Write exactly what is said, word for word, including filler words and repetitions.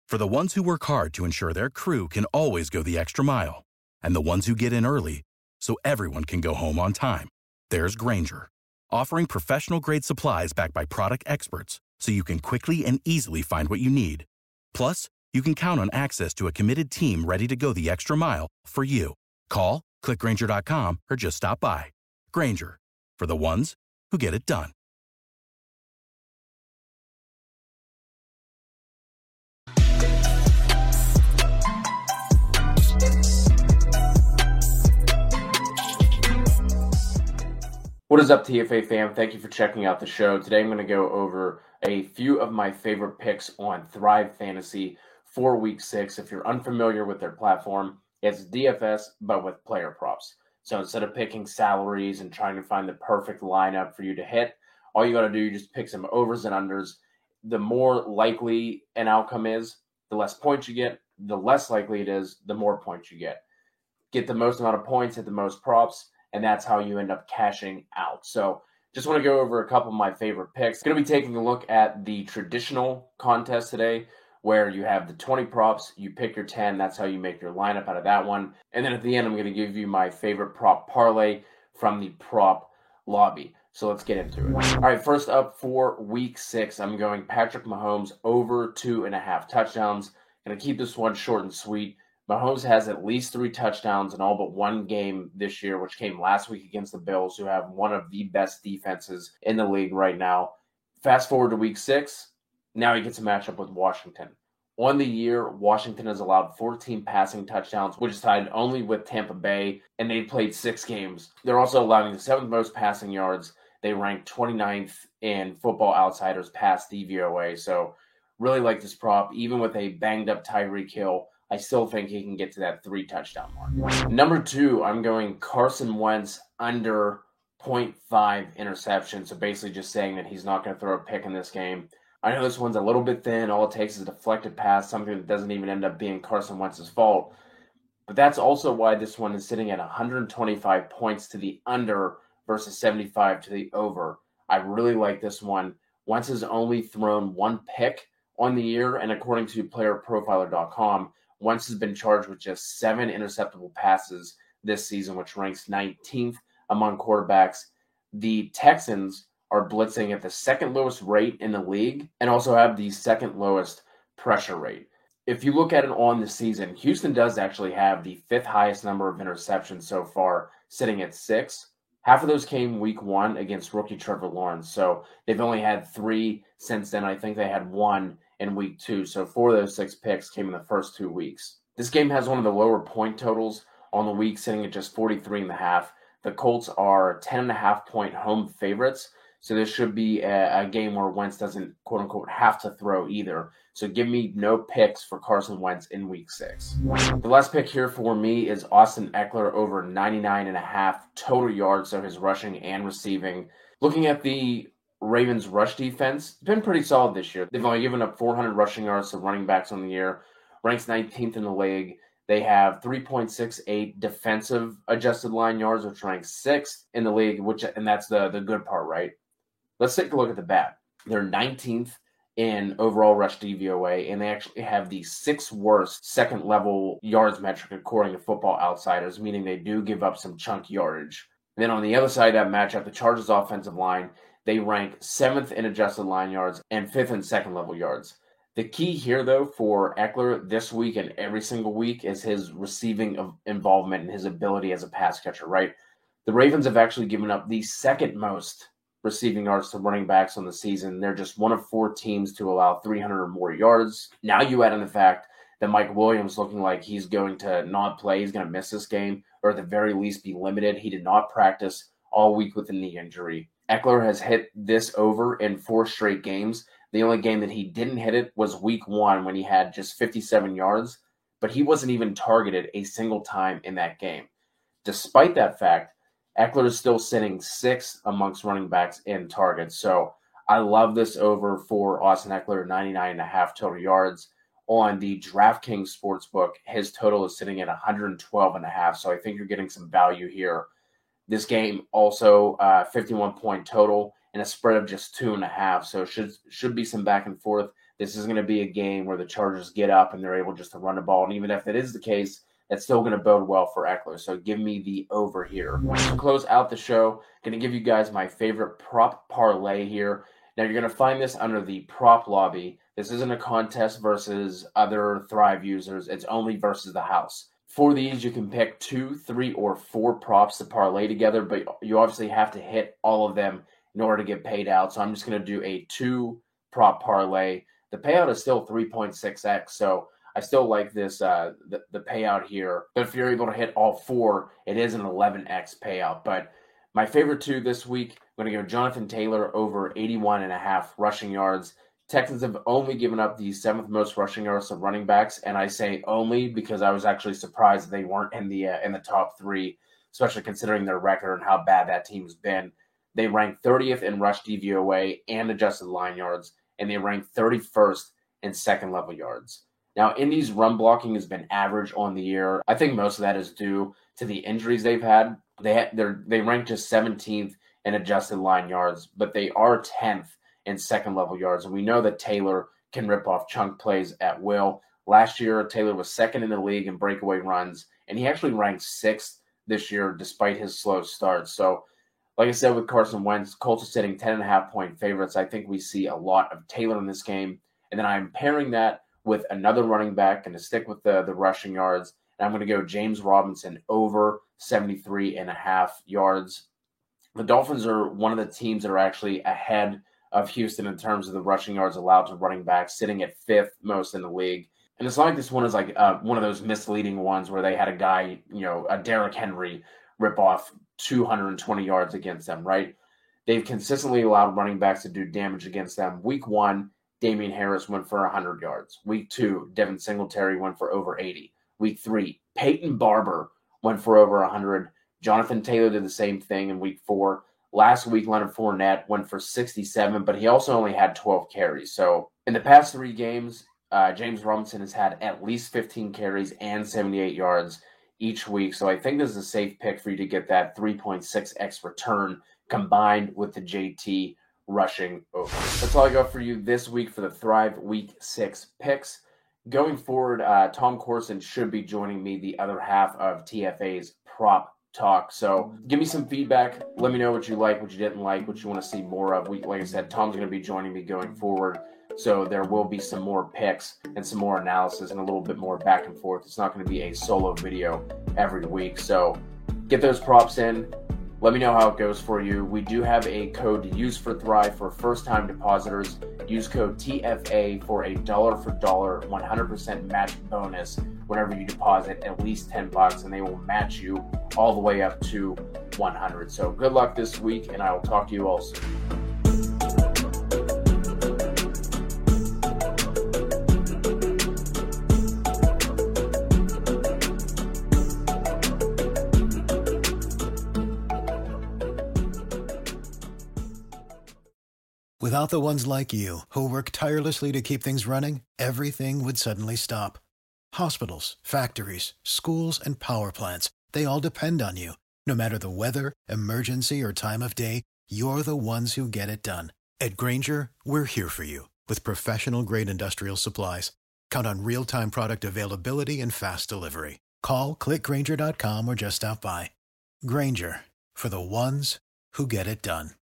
For the ones who work hard to ensure their crew can always go the extra mile, and the ones who get in early so everyone can go home on time, there's Grainger, offering professional-grade supplies backed by product experts so you can quickly and easily find what you need. Plus, you can count on access to a committed team ready to go the extra mile for you. Call, click Grainger dot com, or just stop by. Grainger, for the ones who get it done. What is up, T F A fam? Thank you for checking out the show. Today I'm going to go over a few of my favorite picks on Thrive Fantasy for Week six. If you're unfamiliar with their platform, it's D F S, but with player props. So instead of picking salaries and trying to find the perfect lineup for you to hit, all you got to do is just pick some overs and unders. The more likely an outcome is, the less points you get. The less likely it is, the more points you get. Get the most amount of points, hit the most props, and that's how you end up cashing out. So just want to go over a couple of my favorite picks. Going to be taking a look at the traditional contest today, where you have the twenty props, you pick your ten, that's how you make your lineup out of that one. And then at the end, I'm going to give you my favorite prop parlay from the prop lobby. So let's get into it. All right, first up for week six, I'm going Patrick Mahomes over two and a half touchdowns. Going to keep this one short and sweet. Mahomes has at least three touchdowns in all but one game this year, which came last week against the Bills, who have one of the best defenses in the league right now. Fast forward to week six, now he gets a matchup with Washington. On the year, Washington has allowed fourteen passing touchdowns, which is tied only with Tampa Bay, and they've played six games. They're also allowing the seventh most passing yards. They rank twenty-ninth in Football Outsiders pass D V O A, so really like this prop. Even with a banged-up Tyreek Hill, I still think he can get to that three touchdown mark. Number two, I'm going Carson Wentz under point five interceptions. So basically just saying that he's not going to throw a pick in this game. I know this one's a little bit thin. All it takes is a deflected pass, something that doesn't even end up being Carson Wentz's fault. But that's also why this one is sitting at one hundred twenty-five points to the under versus seventy-five to the over. I really like this one. Wentz has only thrown one pick on the year, and according to player profiler dot com, Wentz has been charged with just seven interceptable passes this season, which ranks nineteenth among quarterbacks. The Texans are blitzing at the second lowest rate in the league and also have the second lowest pressure rate. If you look at it on the season, Houston does actually have the fifth highest number of interceptions so far, sitting at six. Half of those came week one against rookie Trevor Lawrence. So they've only had three since then. I think they had one in week two. So four of those six picks came in the first two weeks. This game has one of the lower point totals on the week, sitting at just forty-three and a half. The Colts are ten and a half point home favorites. So this should be a, a game where Wentz doesn't, quote unquote, have to throw either. So give me no picks for Carson Wentz in week six. The last pick here for me is Austin Eckler over ninety-nine and a half total yards, so his rushing and receiving. Looking at the Ravens rush defense, it's been pretty solid this year. They've only given up four hundred rushing yards to running backs on the year, ranks nineteenth in the league. They have three point six eight defensive adjusted line yards, which ranks sixth in the league, which and that's the, the good part, right? Let's take a look at the bad. They're nineteenth in overall rush D V O A, and they actually have the sixth worst second level yards metric according to Football Outsiders, meaning they do give up some chunk yardage. And then on the other side of that matchup, the Chargers offensive line, they rank seventh in adjusted line yards and fifth in second level yards. The key here, though, for Eckler this week and every single week is his receiving involvement and his ability as a pass catcher, right? The Ravens have actually given up the second most receiving yards to running backs on the season. They're just one of four teams to allow three hundred or more yards. Now you add in the fact that Mike Williams looking like he's going to not play. He's going to miss this game, or at the very least be limited. He did not practice all week with a knee injury. Eckler has hit this over in four straight games. The only game that he didn't hit it was week one when he had just fifty-seven yards, but he wasn't even targeted a single time in that game. Despite that fact, Eckler is still sitting sixth amongst running backs in targets. So I love this over for Austin Eckler, ninety-nine and a half total yards. On the DraftKings Sportsbook, his total is sitting at one hundred twelve and a half. So I think you're getting some value here. This game also uh, fifty-one point total and a spread of just two and a half. So should should be some back and forth. this is going to be a game where the Chargers get up and they're able just to run the ball. And even if that is the case, that's still going to bode well for Ekeler. So give me the over here. To close out the show, going to give you guys my favorite prop parlay here. Now, you're going to find this under the prop lobby. This isn't a contest versus other Thrive users. It's only versus the house. For these, you can pick two, three, or four props to parlay together, but you obviously have to hit all of them in order to get paid out. So I'm just going to do a two prop parlay. The payout is still three point six x, so I still like this, uh, the, the payout here. But if you're able to hit all four, it is an eleven x payout. But my favorite two this week, I'm going to go Jonathan Taylor over eighty-one and a half rushing yards. Texans have only given up the seventh most rushing yards to running backs, and I say only because I was actually surprised they weren't in the uh, in the top three, especially considering their record and how bad that team's been. They rank thirtieth in rush D V O A and adjusted line yards, and they rank thirty-first in second level yards. Now, Indy's run blocking has been average on the year. I think most of that is due to the injuries they've had. They ha- they're, they rank just seventeenth in adjusted line yards, but they are tenth in second level yards. And we know that Taylor can rip off chunk plays at will. Last year, Taylor was second in the league in breakaway runs, and he actually ranked sixth this year despite his slow start. So, like I said with Carson Wentz, Colts are sitting ten and a half point favorites. I think we see a lot of Taylor in this game. And then I'm pairing that with another running back and to stick with the, the rushing yards. And I'm going to go James Robinson over seventy-three and a half yards. The Dolphins are one of the teams that are actually ahead of Houston in terms of the rushing yards allowed to running backs, sitting at fifth most in the league. And it's not like this one is like uh, one of those misleading ones where they had a guy, you know, a Derrick Henry rip off two hundred twenty yards against them, right? They've consistently allowed running backs to do damage against them. Week one, Damian Harris went for one hundred yards. Week two, Devin Singletary went for over eighty. Week three, Peyton Barber went for over one hundred. Jonathan Taylor did the same thing in week four. Last week, Leonard Fournette went for sixty-seven, but he also only had twelve carries. So in the past three games, uh, James Robinson has had at least fifteen carries and seventy-eight yards each week. So I think this is a safe pick for you to get that three point six x return combined with the J T rushing over. That's all I got for you this week for the Thrive Week six picks. Going forward, uh, Tom Corson should be joining me the other half of T F A's Prop Talk. So give me some feedback. Let me know what you like, what you didn't like, what you want to see more of. We, like I said, Tom's going to be joining me going forward. So there will be some more picks and some more analysis and a little bit more back and forth. It's not going to be a solo video every week. So get those props in. Let me know how it goes for you. We do have a code to use for Thrive for first-time depositors. Use code T F A for a dollar for dollar, one hundred percent match bonus whenever you deposit at least ten bucks, and they will match you all the way up to one hundred. So good luck this week, and I will talk to you all soon. Without the ones like you, who work tirelessly to keep things running, everything would suddenly stop. Hospitals, factories, schools, and power plants, they all depend on you. No matter the weather, emergency, or time of day, you're the ones who get it done. At Grainger, we're here for you with professional-grade industrial supplies. Count on real-time product availability and fast delivery. Call, click Grainger dot com, or just stop by. Grainger, for the ones who get it done.